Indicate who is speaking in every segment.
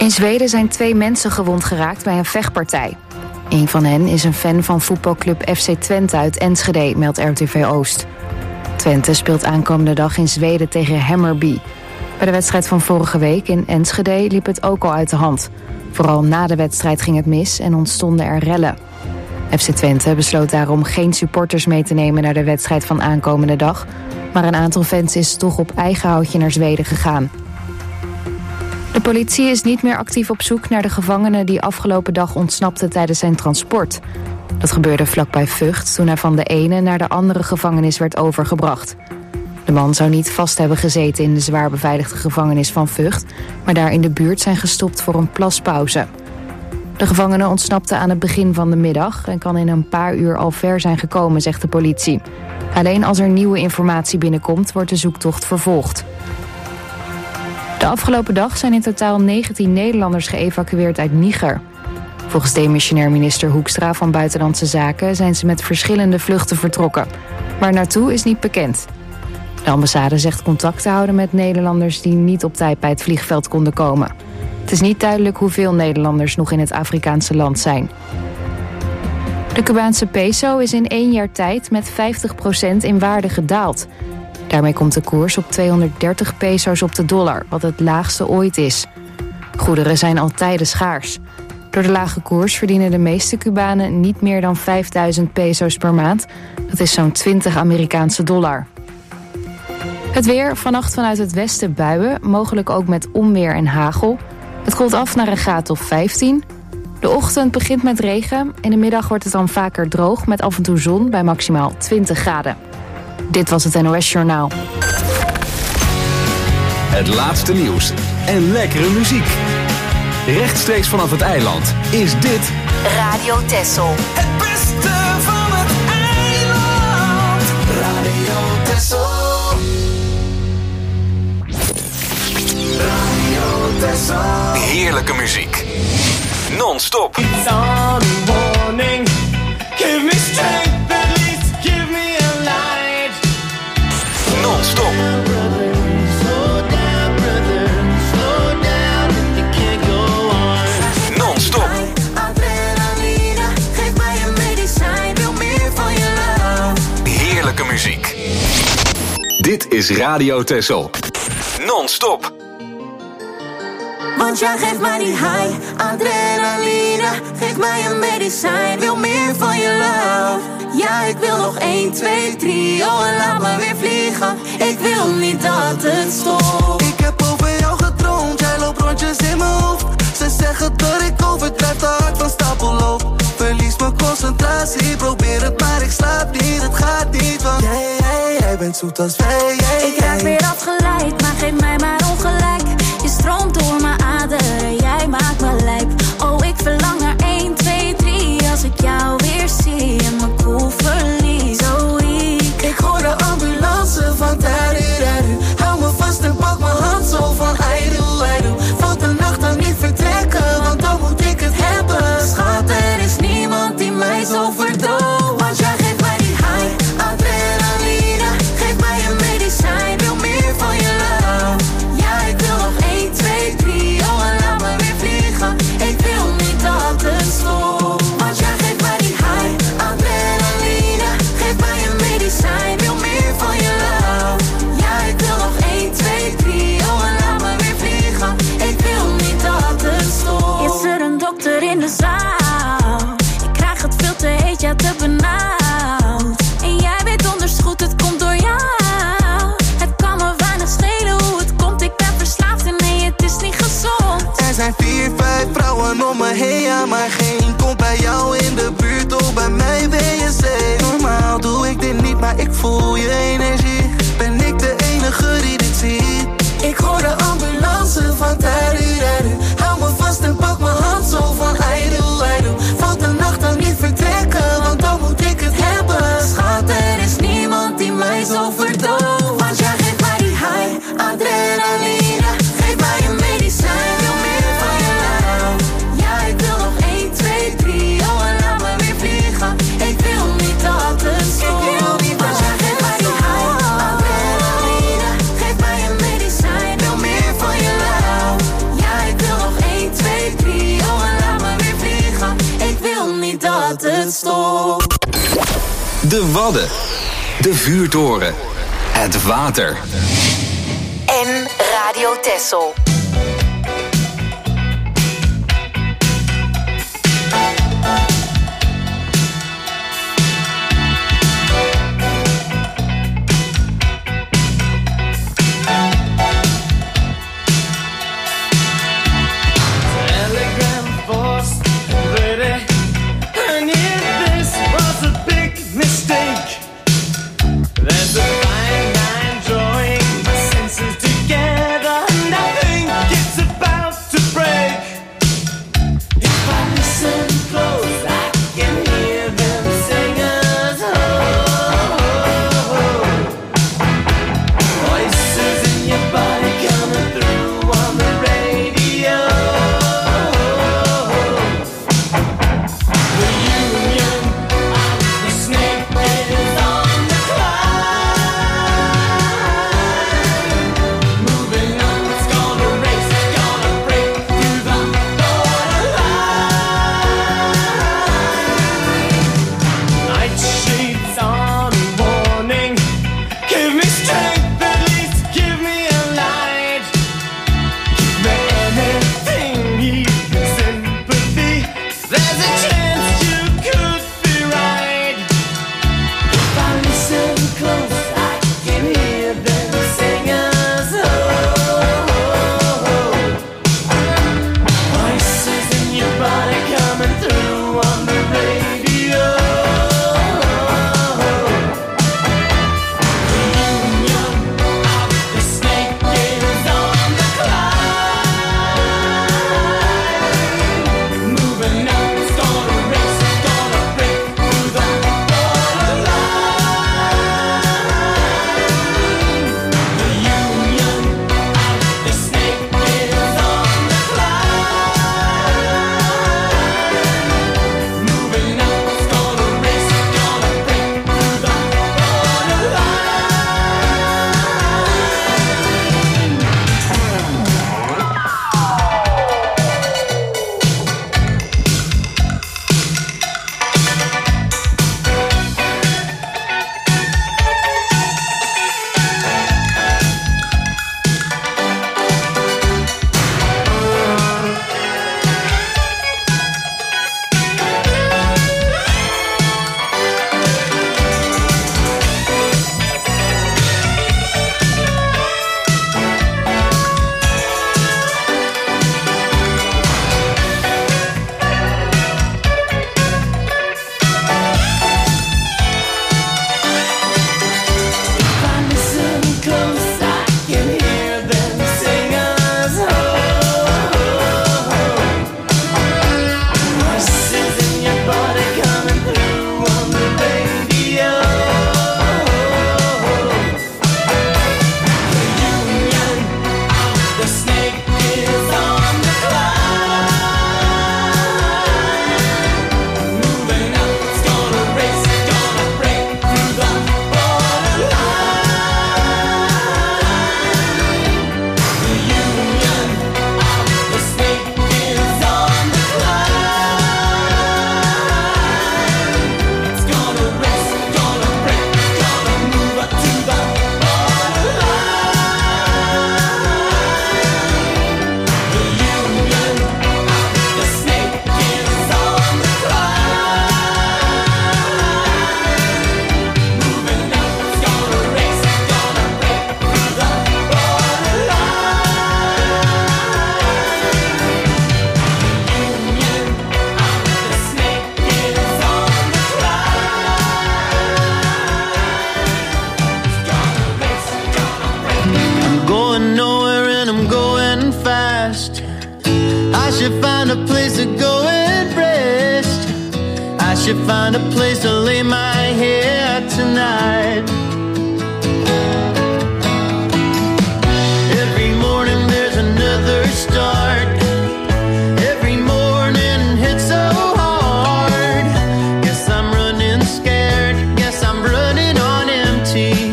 Speaker 1: In Zweden zijn 2 mensen gewond geraakt bij een vechtpartij. Een van hen is een fan van voetbalclub FC Twente uit Enschede, meldt RTV Oost. Twente speelt aankomende dag in Zweden tegen Hammarby. Bij de wedstrijd van vorige week in Enschede liep het ook al uit de hand. Vooral na de wedstrijd ging het mis en ontstonden er rellen. FC Twente besloot daarom geen supporters mee te nemen naar de wedstrijd van aankomende dag, maar een aantal fans is toch op eigen houtje naar Zweden gegaan. De politie is niet meer actief op zoek naar de gevangene die afgelopen dag ontsnapte tijdens zijn transport. Dat gebeurde vlakbij Vught toen hij van de ene naar de andere gevangenis werd overgebracht. De man zou niet vast hebben gezeten in de zwaar beveiligde gevangenis van Vught, maar daar in de buurt zijn gestopt voor een plaspauze. De gevangene ontsnapte aan het begin van de middag en kan in een paar uur al ver zijn gekomen, zegt de politie. Alleen als er nieuwe informatie binnenkomt, wordt de zoektocht vervolgd. De afgelopen dag zijn in totaal 19 Nederlanders geëvacueerd uit Niger. Volgens demissionair minister Hoekstra van Buitenlandse Zaken zijn ze met verschillende vluchten vertrokken. Waar naartoe is niet bekend. De ambassade zegt contact te houden met Nederlanders die niet op tijd bij het vliegveld konden komen. Het is niet duidelijk hoeveel Nederlanders nog in het Afrikaanse land zijn. De Cubaanse peso is in 1 jaar tijd met 50% in waarde gedaald. Daarmee komt de koers op 230 peso's op de dollar, wat het laagste ooit is. Goederen zijn al tijden schaars. Door de lage koers verdienen de meeste Cubanen niet meer dan 5000 peso's per maand. Dat is zo'n 20 Amerikaanse dollar. Het weer, vannacht vanuit het westen buien, mogelijk ook met onweer en hagel. Het koelt af naar een graad of 15. De ochtend begint met regen. In de middag wordt het dan vaker droog met af en toe zon bij maximaal 20 graden. Dit was het NOS Journaal.
Speaker 2: Het laatste nieuws en lekkere muziek. Rechtstreeks vanaf het eiland is dit
Speaker 3: Radio Texel.
Speaker 4: Het beste van het eiland. Radio Texel. Radio Texel.
Speaker 2: heerlijke muziek. Non-stop.
Speaker 4: It's on a warning. Give me strength, at least give me a light.
Speaker 2: Non-stop.
Speaker 4: Slow down, brother. Slow down. You can't go on.
Speaker 2: Non-stop.
Speaker 5: Adrenaline, geef mij een medicijn. Wil meer van je love.
Speaker 2: Heerlijke muziek. Dit is Radio Texel. Non-stop.
Speaker 5: Want jij geeft mij die high, adrenaline. Geef mij een medicijn, wil meer van je love. Ja, ik wil nog 1, 2, 3, oh en laat me weer vliegen. Ik wil niet dat het stopt.
Speaker 6: Ik heb over jou gedroomd, jij loopt rondjes in mijn hoofd. Ze zeggen dat ik overdrijf, te hard van stapel loop. Verlies mijn concentratie, probeer het maar ik slaap niet. Het gaat niet, want jij bent zoet als wij.
Speaker 5: Ik raak weer afgeleid, maar geef mij maar ongelijk. Je stroomt door mijn aderen, jij maakt me lijp. Oh, ik verlang naar 1, 2, 3. Als ik jou weer zie en mijn koel verlies. Zo weak.
Speaker 6: Ik hoor de ambulance van Tariru. Hou me vast en pak mijn hand zo van I do. Valt de nacht dan niet vertrekken, want dan moet ik het hebben.
Speaker 5: Schat, er is niemand die mij zo verdooft. Want jij geeft mij die high, adrenaline. Geef mij een medicijn, wil meer van je love. Ja, ik wil nog 1, 2, 3, oh en laat me weer vliegen. Ik wil niet dat het stopt. Want jij geeft mij die high, adrenaline. Geef mij een medicijn, wil meer van je love. Ja, ik wil nog 1, 2, 3, oh en laat me weer vliegen. Ik wil niet dat het stopt. Is er een dokter in de zaal? Ik krijg het veel te heet, ja te benauwd. En jij weet donders goed, het komt door jou. Het kan me weinig schelen hoe het komt, ik ben verslaafd en nee, het is niet gezond.
Speaker 6: Er zijn 4, 5 vrouwen om me heen, ja maar geen komt bij jou in de buurt, oh bij mij ben je safe. Normaal doe ik dit niet, maar ik voel je energie. Ben ik de enige die dit ziet? Ik hoor de ambulance van Tariru. Hou me vast en pak mijn hand zo van I do. Valt de nacht dan niet vertrekken, want dan moet ik het hebben.
Speaker 5: Schat, er is niemand die mij zo verdooft. Want jij geeft mij die high, adrenaline. Geef mij een medicijn, wil meer van je love. Ja, ik wil nog 1, 2, 3, oh en
Speaker 6: Enstok.
Speaker 2: De Wadden. De vuurtoren. Het water.
Speaker 1: En Radio Texel.
Speaker 4: There's a fine line drawing my senses together, and I think it's about to break. If I listen close, I can hear them sing us home. Voices in your body coming through on the radio. The union of the snake is on the moving on, it's gonna race, gonna break through the borderline. Night shades on warning, give me strength, at least give me a light. Give me anything, even sympathy. There's a chance you could be right. If I listen close, I can hear them sing us home. Voices in your body coming through on the radio. The union of the snake is on the climb. Moving up, it's gonna race, it's gonna break through the borderline. The union of the snake is on the climb. Moving up, it's gonna race, it's gonna break through the If I listen close, I can hear them sing us home. Voices in your body coming through on the radio. The union of the snake is on the climb. Moving up, it's gonna race, it's gonna break through the borderline. The union of the snake is on the climb. It's gonna race, it's gonna break, it's gonna move up to the borderline. The union of the snake is on the climb. Moving up, it's gonna race, it's gonna break through the
Speaker 3: I'm going nowhere and I'm going fast. I should find a place to go and rest. I should find a place to lay my head tonight. Every morning there's another start. Every morning hits so hard. Guess I'm running scared. Guess I'm running on empty.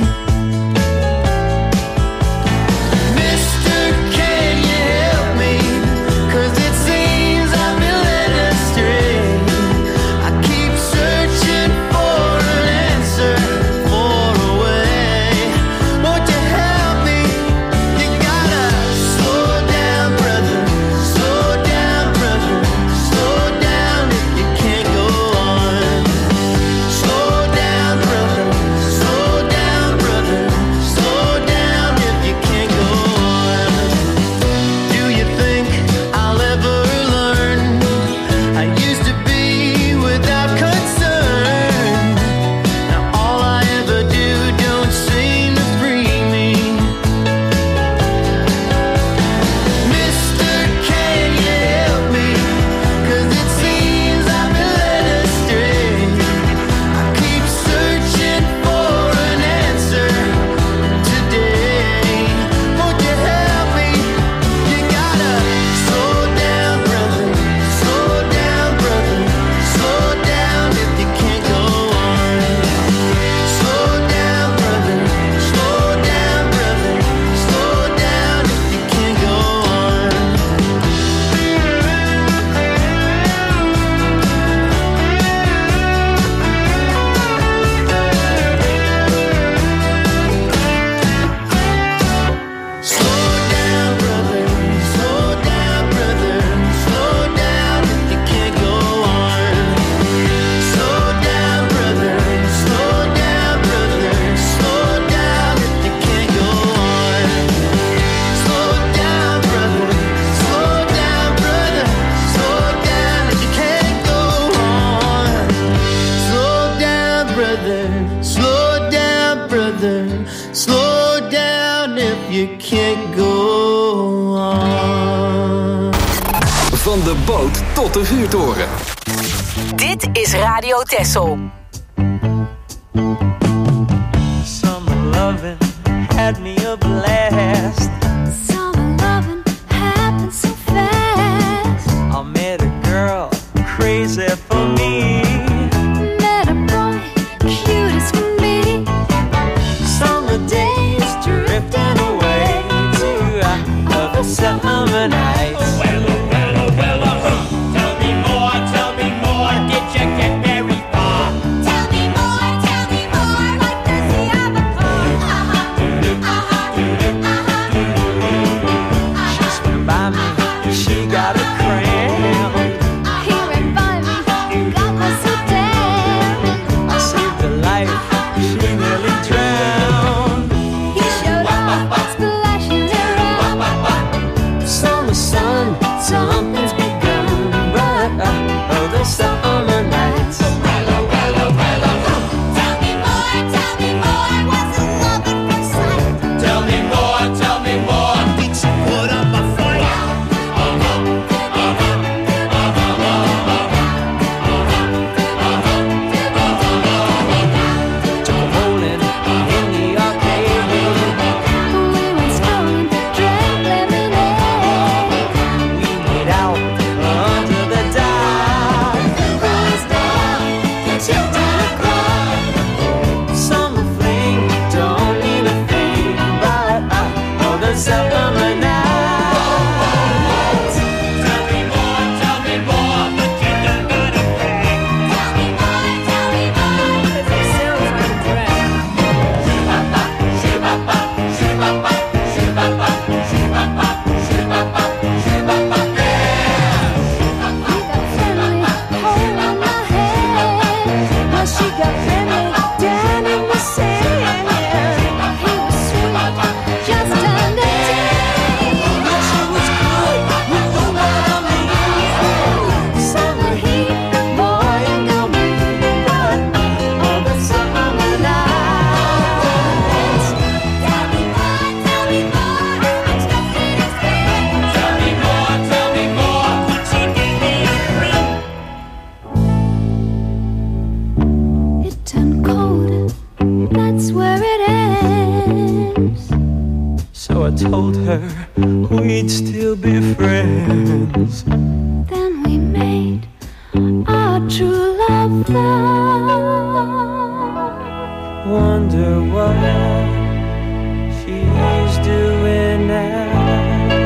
Speaker 3: Mister, can you help me? 'Cause it seems I've been led astray. I keep searching. you can't go on.
Speaker 2: Van de boot tot de vuurtoren.
Speaker 7: Dit is Radio Texel.
Speaker 3: Summer loving had me a blast.
Speaker 5: Summer loving happened so fast.
Speaker 3: I met a girl crazy for me.
Speaker 5: Met a boy cute as can be.
Speaker 3: Summer days drifting away to other summer nights. Told her we'd still be friends.
Speaker 5: Then we made our true love vow.
Speaker 3: Wonder what she's doing now.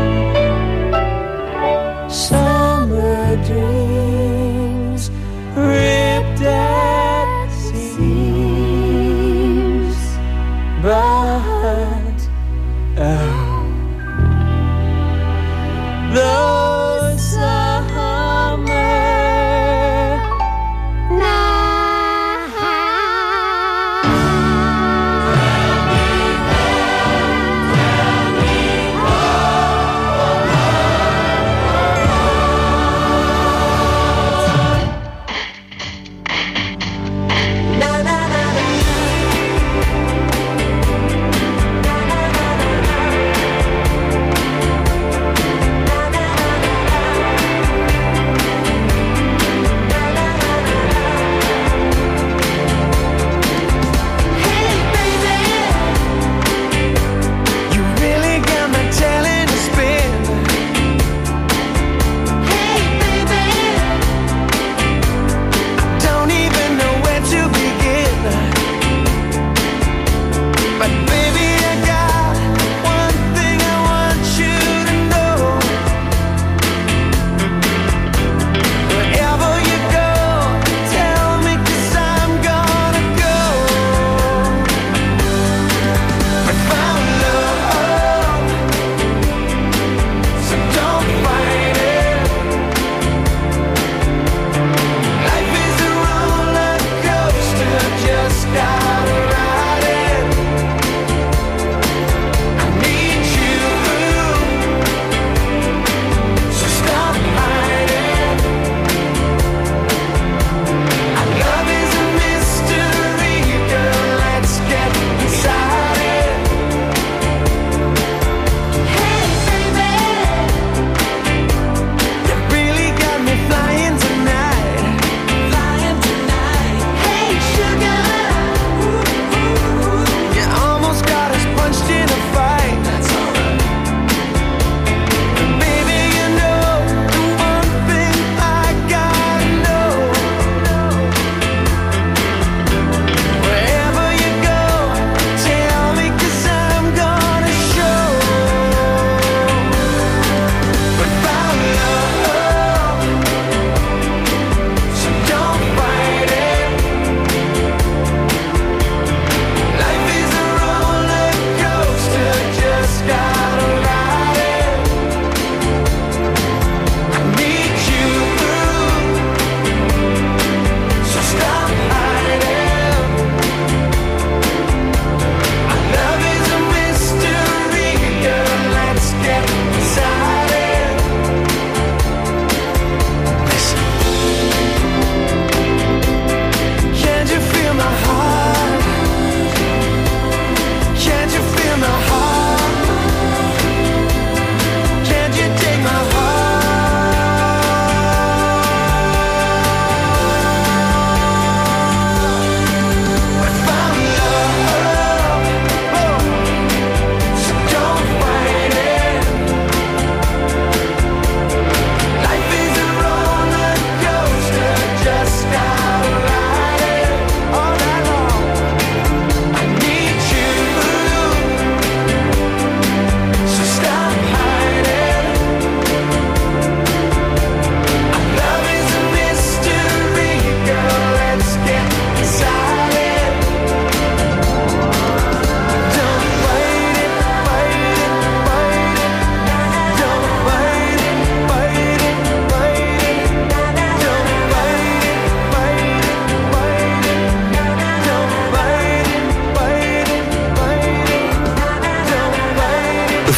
Speaker 3: Summer dreams ripped at seams, but the summer night.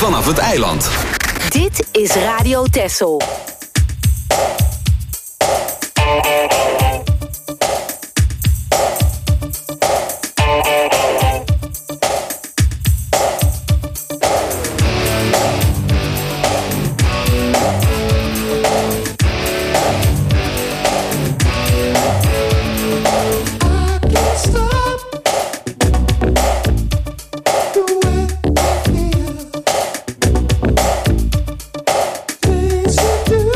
Speaker 2: vanaf het eiland.
Speaker 7: Dit is Radio Texel.
Speaker 8: Things you do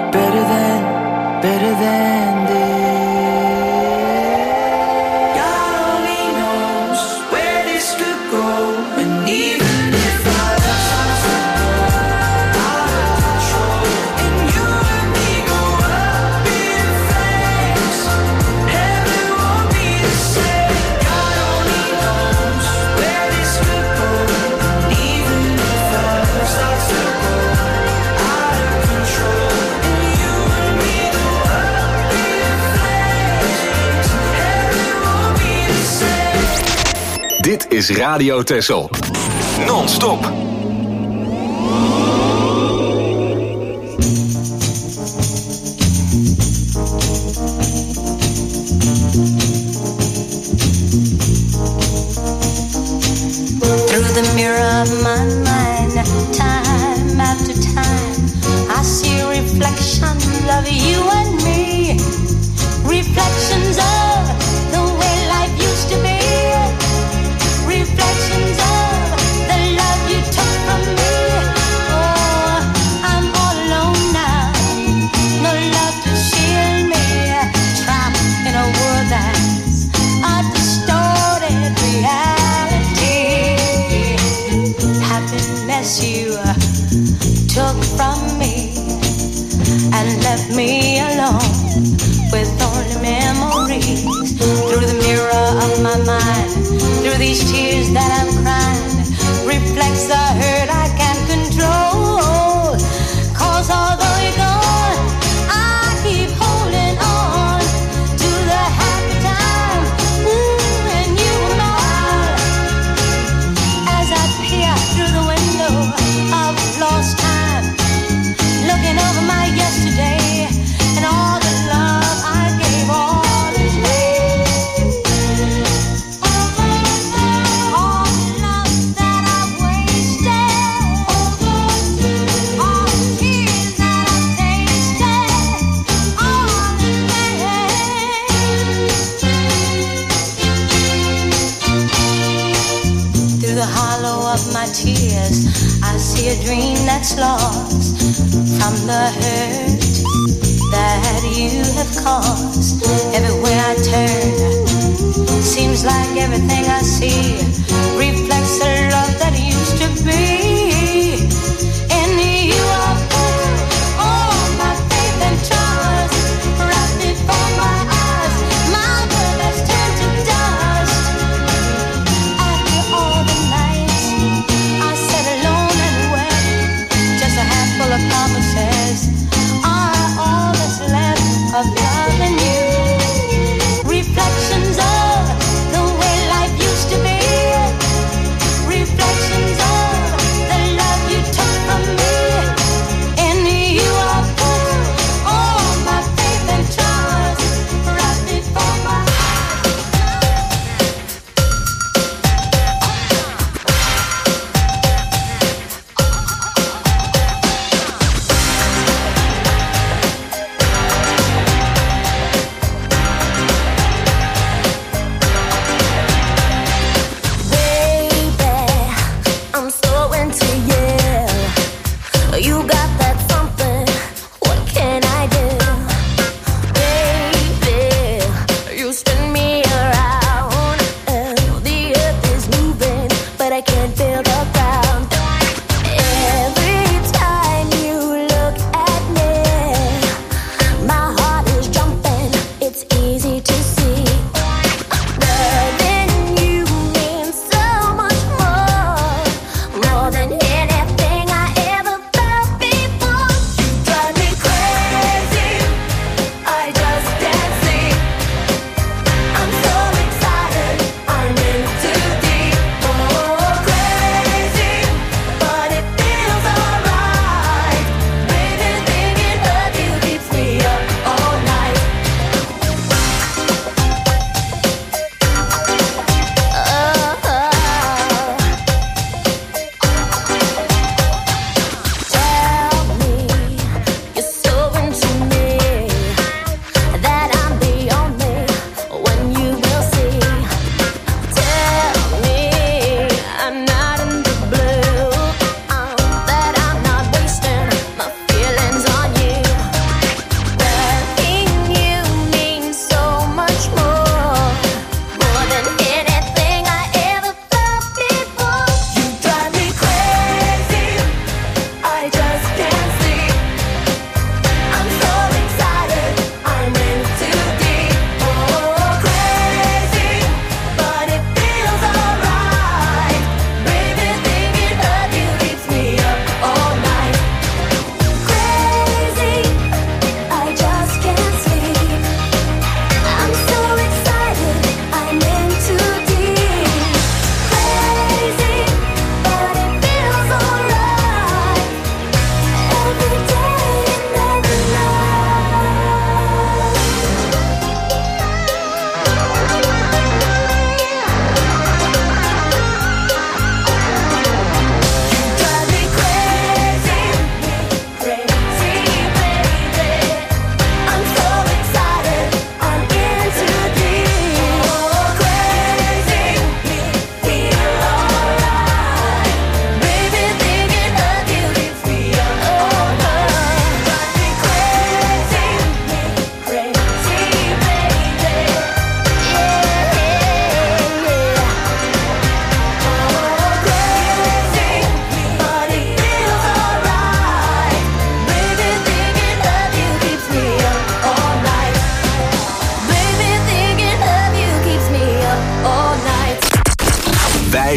Speaker 3: better than this. God only knows where this could go, and even if our love starts to go out of control, and you and me go up in flames, heaven won't be the same. God only knows where this could go, and even if our love starts to go out of control, and you and me go up in flames, heaven won't be the same.
Speaker 2: Dit is Radio Texel. Non-stop.
Speaker 5: Through the mirror of my mind, time after time, I see reflections of you and me. Reflections of the way life used to be. Reflections of the love you took from me. Oh, I'm all alone now. No love to shield me. Trapped in a world that's a distorted reality. Happiness you took from me and left me alone with only memories. Through the mirror of my mind, through these tears that I'm crying, reflects the hurt I can't control. 'Cause although you're gone, I keep holding on to the happy time when you were mine. As I peer through the window of lost time, looking over my yesterday and all the love I gave all this day. All the love that I've wasted, all the tears that I've tasted, all the pain. Through the hollow of my tears, I see a dream that's lost from the hurt that you have caused. Everywhere I turn, seems like everything I see reflects the love that used to be. In you I put all my faith and trust, right before my eyes, my world has turned to dust. After all the nights I sat alone and wept, just a handful of promises are all that's left of loving you. Reflections of the way life used to be. Reflections of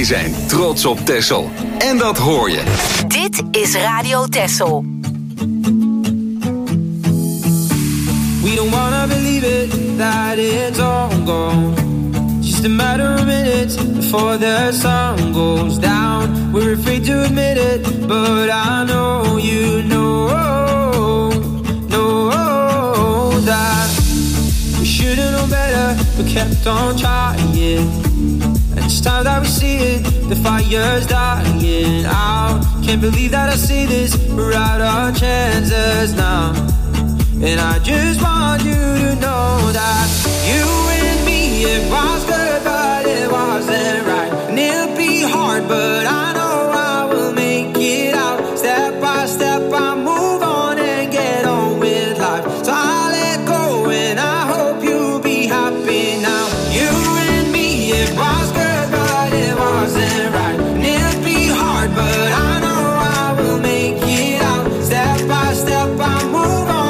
Speaker 2: Wij zijn trots op Texel. En dat hoor je.
Speaker 7: Dit is Radio Texel.
Speaker 8: We don't wanna believe it, that it's all gone. Just a matter of minutes before the sun goes down. We're afraid to admit it, but I know you know that we should've known better, but kept on trying. And it's time that we see it, the fire's dying out. Can't believe that I see this, we're out our chances now. And I just want you to know that you and me, it was good, but it wasn't right. And it'll be hard, but I know I will make it out. Step by step, I move on and get on with life. So I let go and I hope you'll be happy now. You and me, it was good, but it wasn't right. And it'll be hard, but I know I will make it out. Step by step, I move on.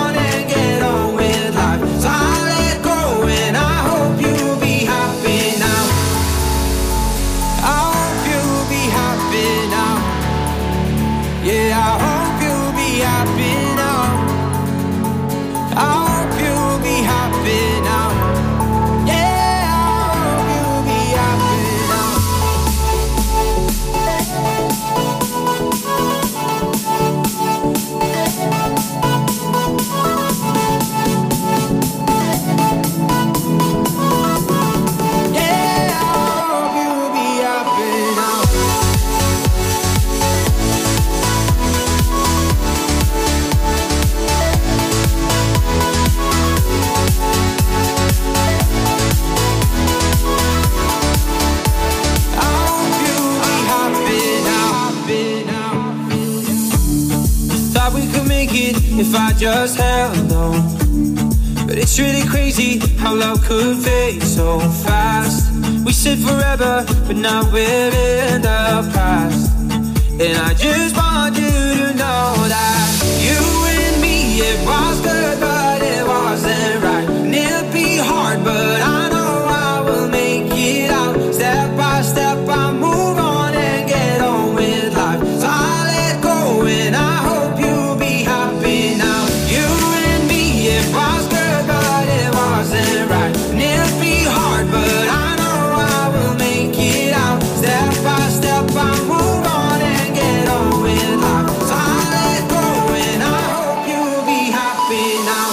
Speaker 8: If I just held on, but it's really crazy how love could fade so fast. We said forever, but now we're in the past. And I just want you to know that you and me, it was good, but it wasn't right. And it'll be hard, but I know I will make it out. Step by step, I move on and get on with life. So I let go and I hope you'll be happy now. You and me, it was good, but it wasn't right. And it'll be hard, but I know I will make it out. Step by step, I move on and get on with life. So I let go and I hope you'll be happy now.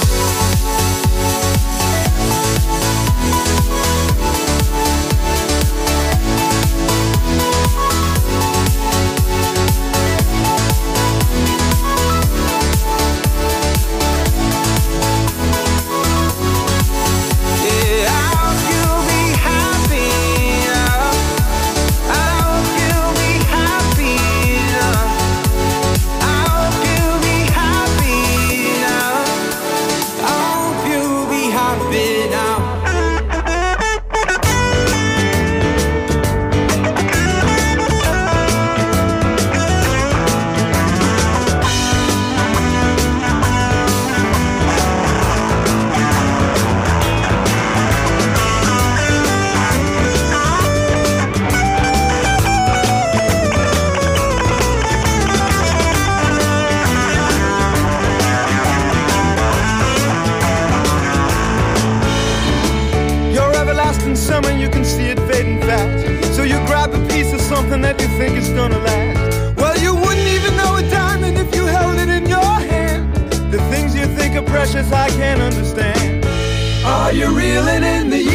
Speaker 9: Summer, you can see it fading fast. So you grab a piece of something that you think is gonna last. Well, you wouldn't even know a diamond if you held it in your hand. The things you think are precious, I can't understand. Are you reeling in the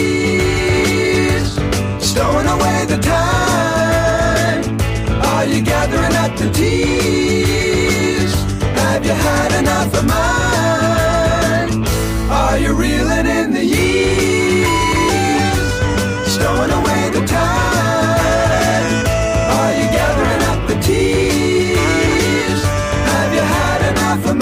Speaker 9: years, stowing away the time? Are you gathering up the tears? Have you had enough of mine? Are you reeling in the years, stowing away the time? Are you gathering up the tears? Have you had enough of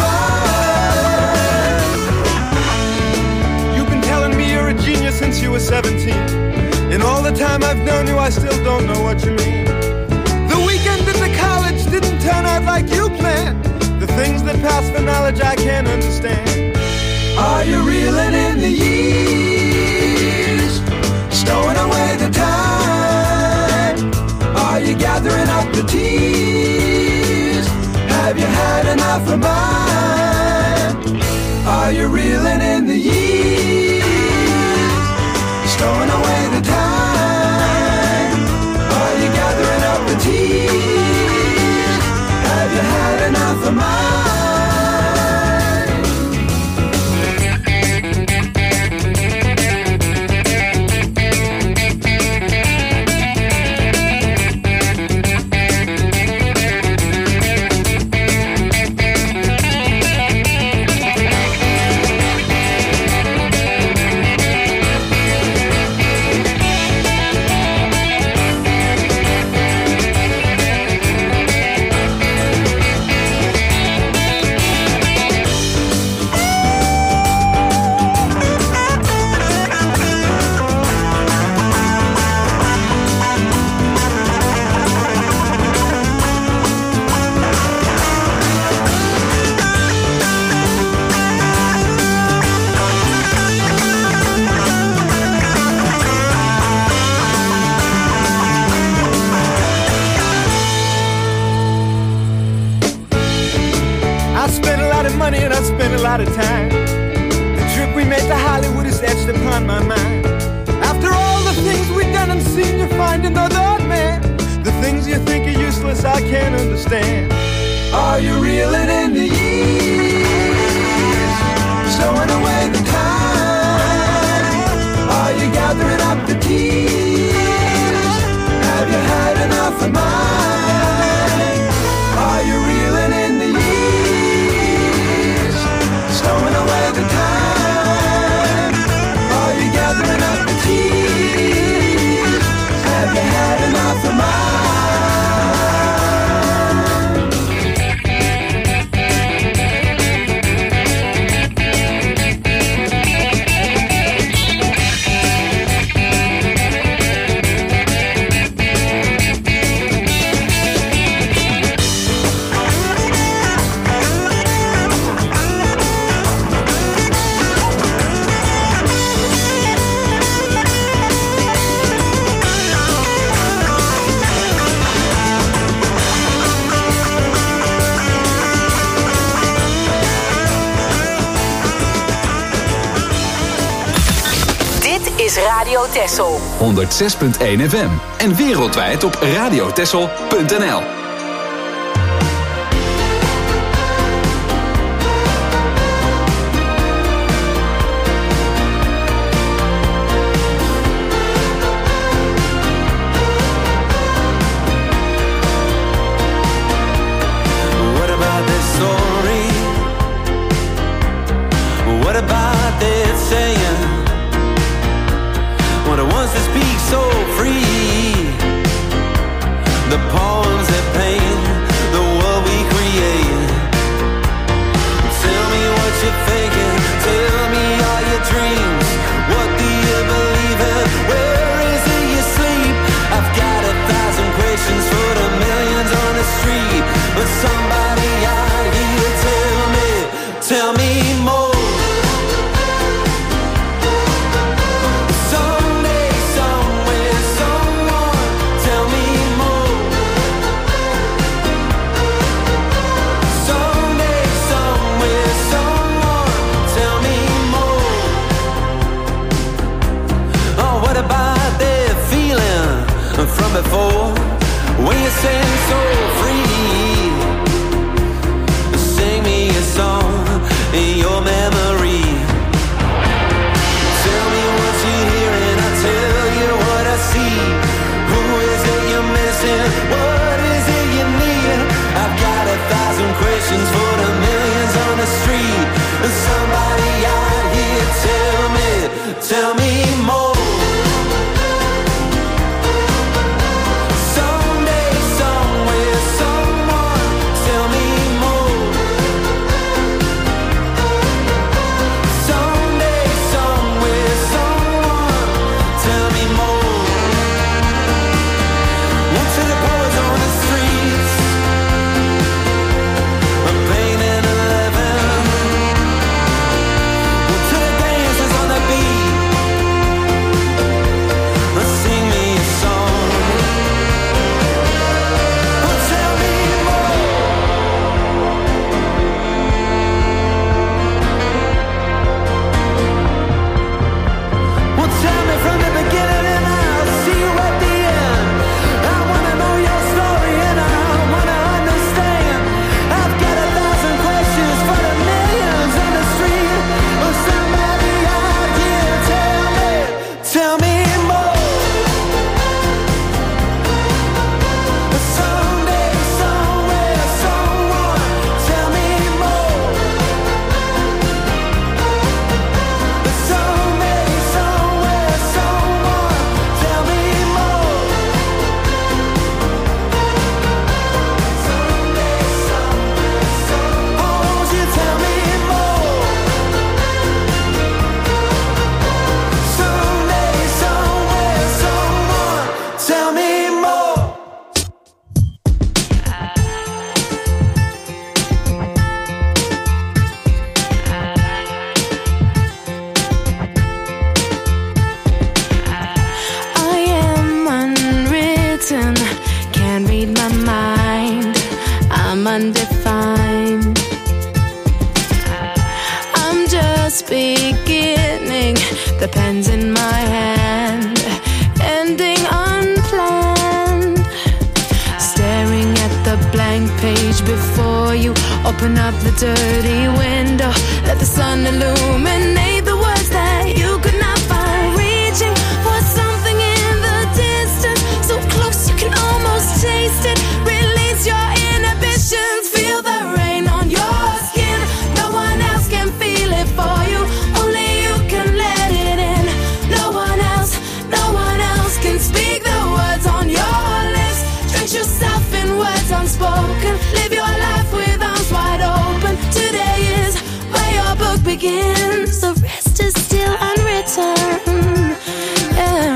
Speaker 9: mine? You've been telling me you're a genius since you were 17. In all the time I've known you, I still don't know what you mean. The weekend in the college didn't turn out like you planned. The things that pass for knowledge I can't understand. Are you reeling in the years, stowing away the time?
Speaker 10: enough of mine? Are you reeling in the years, stowing away the time? Are you gathering up the tears? Have you had enough of mine?
Speaker 9: And I spent a lot of time. The trip we made to Hollywood is etched upon my mind. After all the things we've done and seen, you find another man. The things you think are useless, I can't understand.
Speaker 10: Are you reeling in the years, stowing away the time? Are you gathering up the tears? Have you had enough of mine? Are you reeling in the years, stowing away the time? Are you gathering up the tears? Have you had enough of mine?
Speaker 7: Is Radio Texel
Speaker 2: 106.1 FM en wereldwijd op radiotexel.nl.
Speaker 3: What about this story? What about this saying? What it wants to speak so free. The poems that paint the world we create. Tell me what you're thinking. Tell me all your dreams. What do you believe in? Where is it you sleep? I've got 1,000 questions for the millions on the street. But somebody out here tell me more. From before, when you sing so free, sing me a song in your memory. Tell me what you're hearing, I'll tell you what I see. Who is it you're missing? What is it you need? I've got 1,000 questions for the millions on the street. Somebody out here tell me more.
Speaker 5: its beginning. The pen's in my hand, ending unplanned. Staring at the blank page before you. Open up the dirty window. Let the sun illuminate the words that you could not find. Reaching for something in the distance, so close you can almost taste it. Release your inhibitions. Feel the rain on your skin. No one else can feel it for you. Only you can let it in. No one else can speak the words on your lips. Drench yourself in words unspoken. Live your life with arms wide open. Today is where your book begins. The rest is still unwritten. Yeah.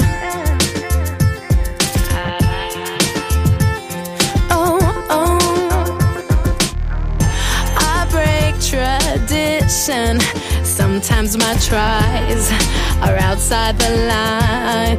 Speaker 5: I break tradition. Sometimes my tries are outside the line.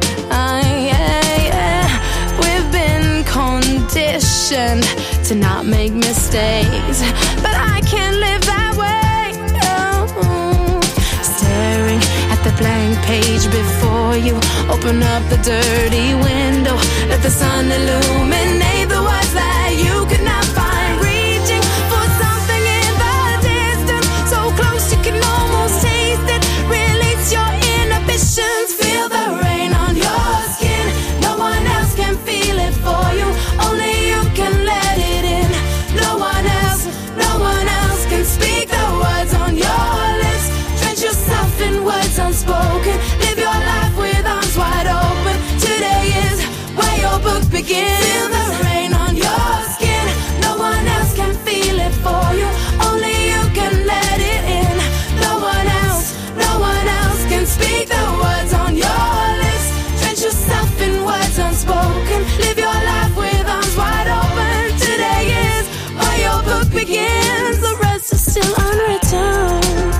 Speaker 5: We've been conditioned to not make mistakes, but I can't live that way. Oh. Staring at the blank page before you. Open up the dirty window. Let the sun illuminate the words that you could not find. Reaching for something in the distance, so close you can almost taste it. Release your inhibitions. Feel the rain on your skin. No one else can feel it for you. Only you can let it in. No one else can speak the words on your lips. Drench yourself in words unspoken. Live your life with arms wide open. Today is where your book begins. Feel the rain on your skin. No one else can feel it for you. Only you can let it in. No one else can speak the words on your lips. Drench yourself in words unspoken. Live your life with arms wide open. Today is where your book begins. The rest is still unwritten.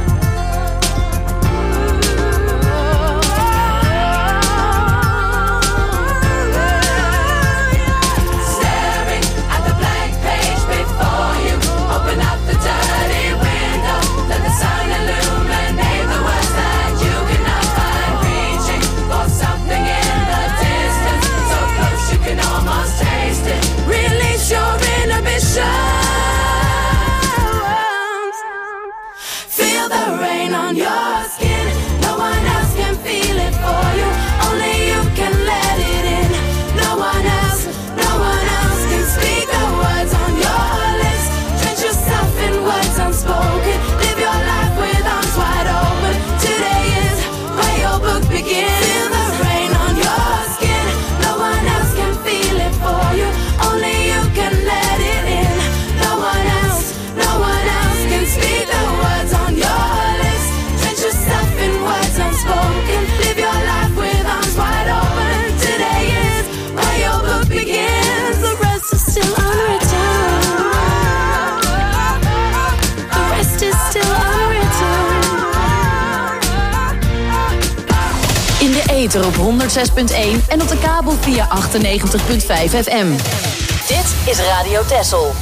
Speaker 5: Staring at the blank page before you. Open up the dirty window. Let the sun illuminate the words that you cannot find. Reaching for something in the distance, so close you can almost taste it. Release your inhibitions. Feel the rain on your skin. No one else can feel it for you. Only you can let it in. No one else can speak the words on your lips. Drench yourself in words unspoken. Live your life with arms wide open. Today is where your book begins. Feel the rain on your skin. No one else can feel it for you. Only you can let it in. No one else can speak the words on your lips. Drench yourself in words unspoken. Live your life with arms wide open. Today is where your book begins. The rest is still unwritten. The rest is still unwritten.
Speaker 7: In de ether op 106.1 en op de kabel via 98.5 FM. Dit is Radio Texel.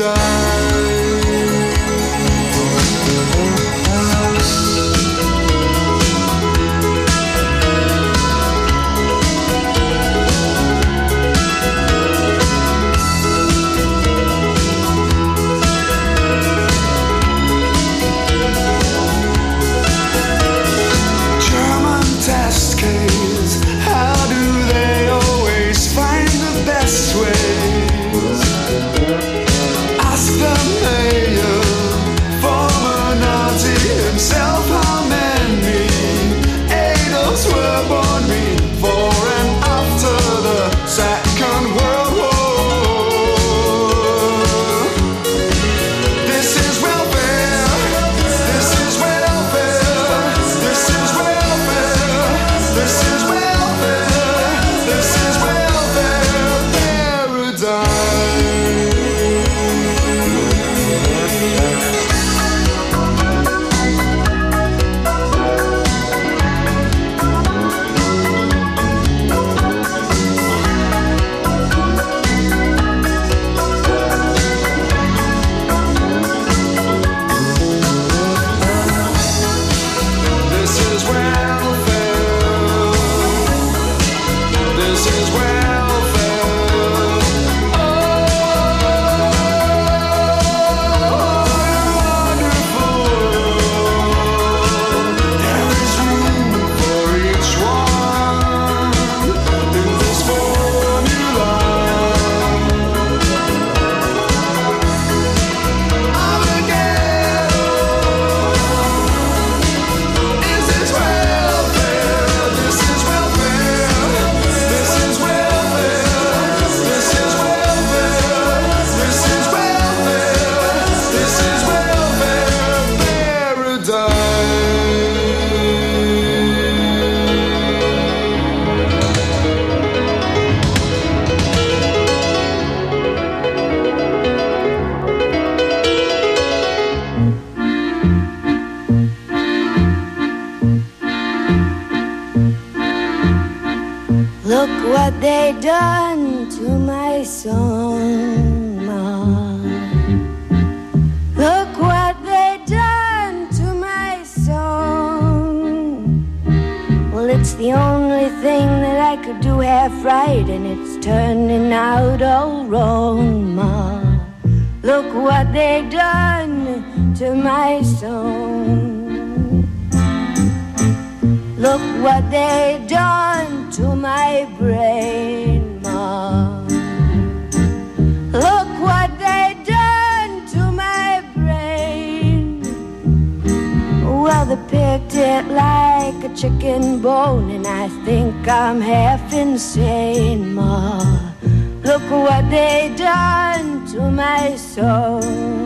Speaker 11: they done to my song, Ma? Look what they done to my song. Well, it's the only thing that I could do half right, and it's turning out all wrong, Ma. Look what they done to my song. Look what they done to my brain, Ma. Look what they done to my brain. Well, they picked it like a chicken bone, and I think I'm half insane, Ma. Look what they done to my soul.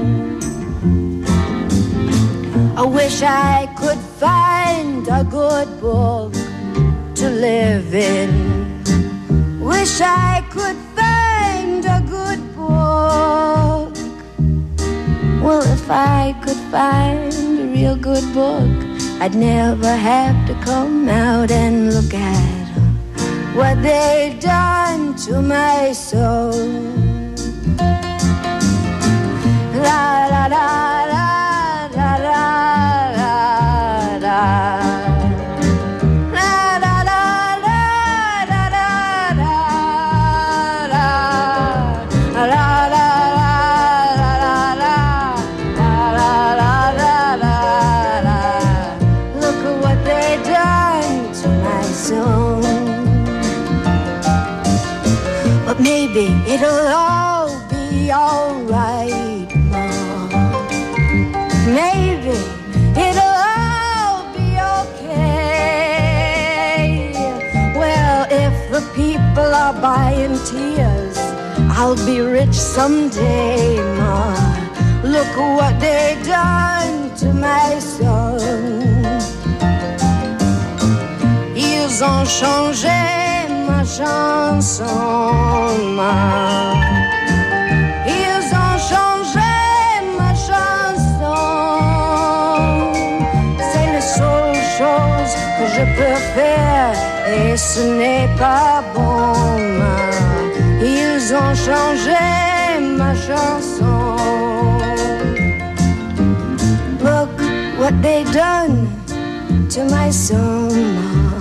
Speaker 11: I wish I could find a good book to live in. Wish I could find a good book. Well, if I could find a real good book, I'd never have to come out and look at what they done to my soul. La la la la. But maybe it'll all be alright, Mom. Maybe it'll all be okay. Well, if the people are buying tears, I'll be rich someday, Ma. Look what they done to my son. Ils ont changé ma chanson, Ma. Ils ont changé ma chanson. C'est la seule chose que je peux faire, et ce n'est pas bon, Ma. Ils ont changé ma chanson. what they done to my song, Ma.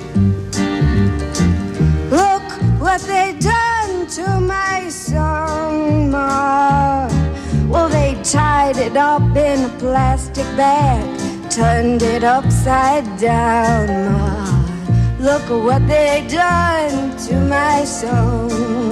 Speaker 11: Look what they done to my song, Ma. Well, they tied it up in a plastic bag, turned it upside down, Ma. Look at what they done to my song.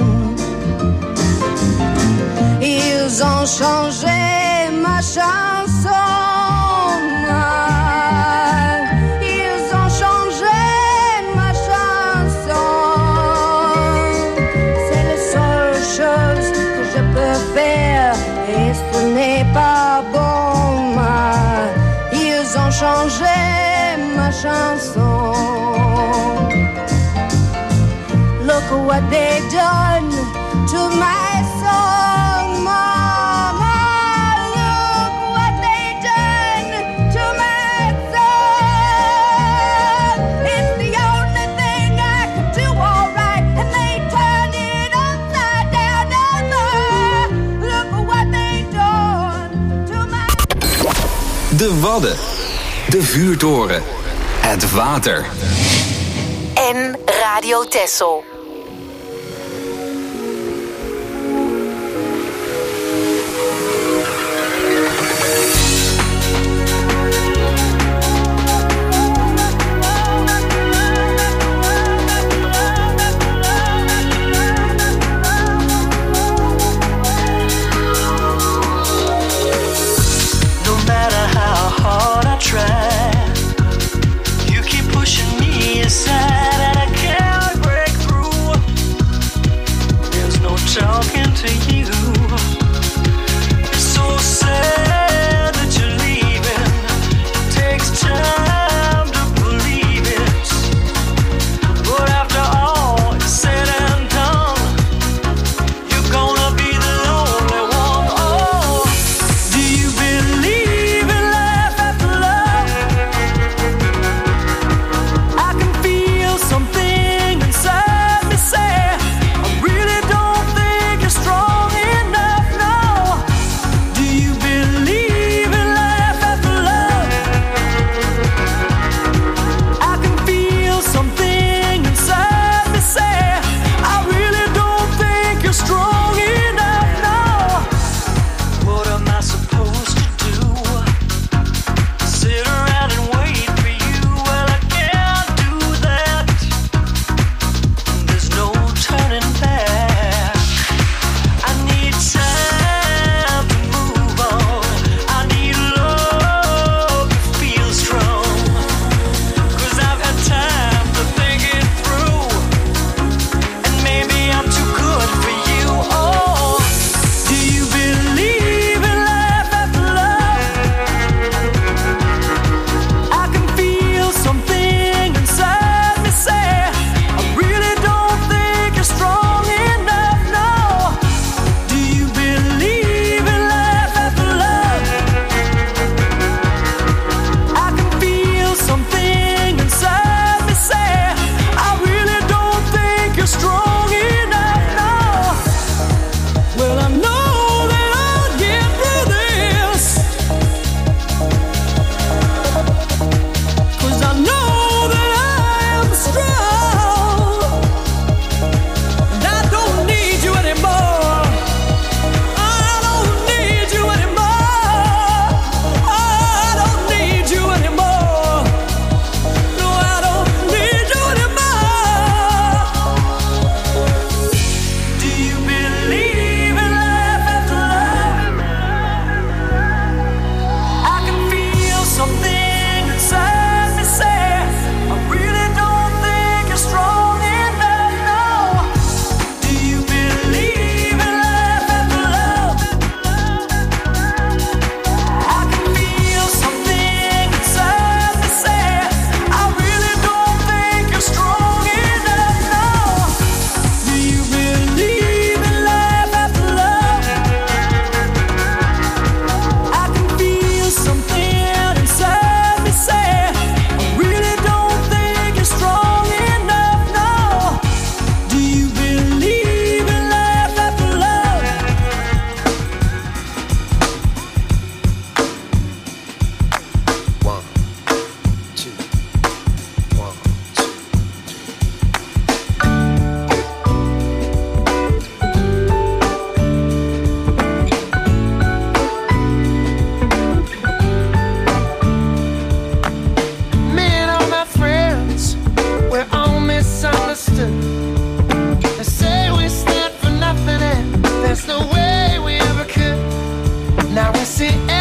Speaker 11: Ils ont changé ma chanson, Ma. Ils ont changé ma chanson. C'est la seule chose que je peux faire et ce n'est pas bon, Ma. Ils ont changé ma chanson. Look at what they done to my song, Mama. Look what they done to my song. It's the only thing I could do all right, and they turned it upside down, Ma. Look at what they done to my...
Speaker 2: De Wadden, de vuurtoren, het water.
Speaker 7: En Radio Texel.
Speaker 3: Try. You keep pushing me aside, and I can't break through.
Speaker 12: see